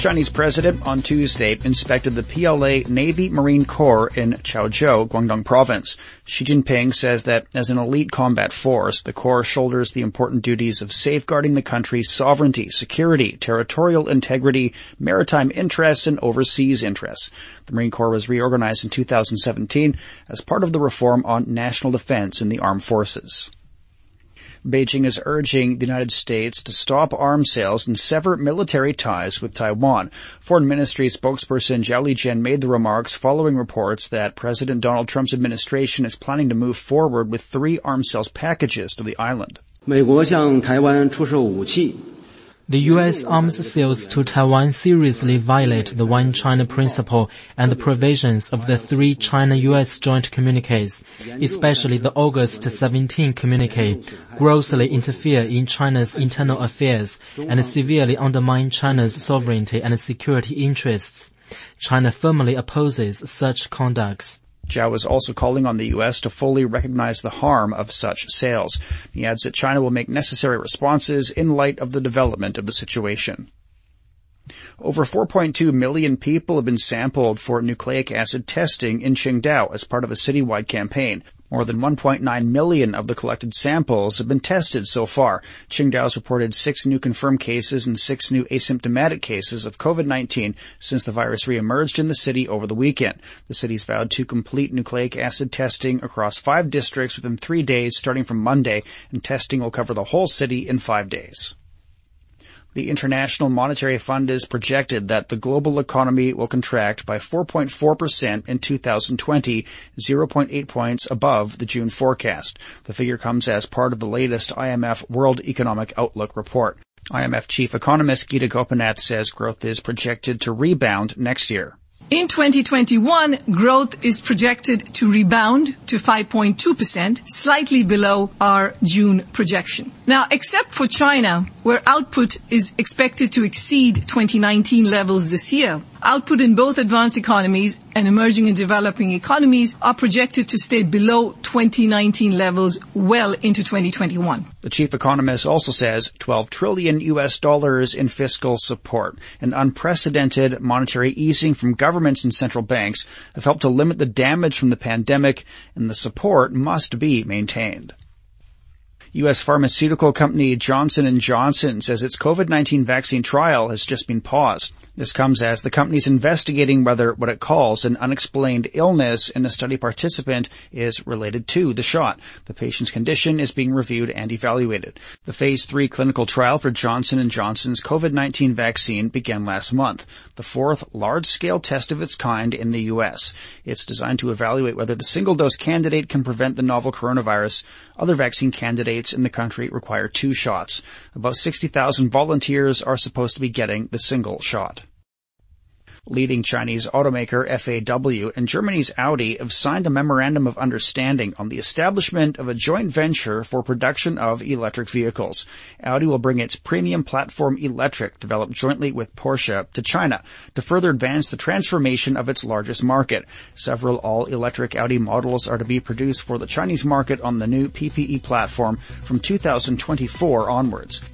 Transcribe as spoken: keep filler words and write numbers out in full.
Chinese president on Tuesday inspected the P L A Navy Marine Corps in Chaozhou, Guangdong province. Xi Jinping says that as an elite combat force, the Corps shoulders the important duties of safeguarding the country's sovereignty, security, territorial integrity, maritime interests, and overseas interests. The Marine Corps was reorganized in two thousand seventeen as part of the reform on national defense in the armed forces. Beijing is urging the United States to stop arms sales and sever military ties with Taiwan. Foreign Ministry spokesperson Zhao Lijian made the remarks following reports that President Donald Trump's administration is planning to move forward with three arms sales packages to the island. 美国向台湾出售武器 The U S arms sales to Taiwan seriously violate the One China principle and the provisions of the three China-U S joint communiques, especially the August seventeenth communique, grossly interfere in China's internal affairs and severely undermine China's sovereignty and security interests. China firmly opposes such conducts. Zhao is also calling on the U S to fully recognize the harm of such sales. He adds that China will make necessary responses in light of the development of the situation. Over four point two million people have been sampled for nucleic acid testing in Qingdao as part of a citywide campaign. More than one point nine million of the collected samples have been tested so far. Qingdao's reported six new confirmed cases and six new asymptomatic cases of COVID nineteen since the virus reemerged in the city over the weekend. The city's vowed to complete nucleic acid testing across five districts within three days starting from Monday, and testing will cover the whole city in five days. The International Monetary Fund has projected that the global economy will contract by four point four percent in two thousand twenty, zero point eight points above the June forecast. The figure comes as part of the latest I M F World Economic Outlook report. I M F chief economist Gita Gopinath says growth is projected to rebound next year. In twenty twenty-one, growth is projected to rebound to five point two percent, slightly below our June projection. Now, except for China, where output is expected to exceed twenty nineteen levels this year, output in both advanced economies and emerging and developing economies are projected to stay below twenty nineteen levels well into twenty twenty-one. The chief economist also says twelve trillion U S dollars in fiscal support and unprecedented monetary easing from governments and central banks have helped to limit the damage from the pandemic, and the support must be maintained. U S pharmaceutical company Johnson and Johnson says its COVID nineteen vaccine trial has just been paused. This comes as the company is investigating whether what it calls an unexplained illness in a study participant is related to the shot. The patient's condition is being reviewed and evaluated. The phase three clinical trial for Johnson and Johnson's COVID nineteen vaccine began last month, the fourth large-scale test of its kind in the U S. It's designed to evaluate whether the single-dose candidate can prevent the novel coronavirus. Other vaccine candidates in the country require two shots. About sixty thousand volunteers are supposed to be getting the single shot. Leading Chinese automaker F A W and Germany's Audi have signed a memorandum of understanding on the establishment of a joint venture for production of electric vehicles. Audi will bring its premium platform electric, developed jointly with Porsche, to China to further advance the transformation of its largest market. Several all-electric Audi models are to be produced for the Chinese market on the new P P E platform from two thousand twenty-four onwards.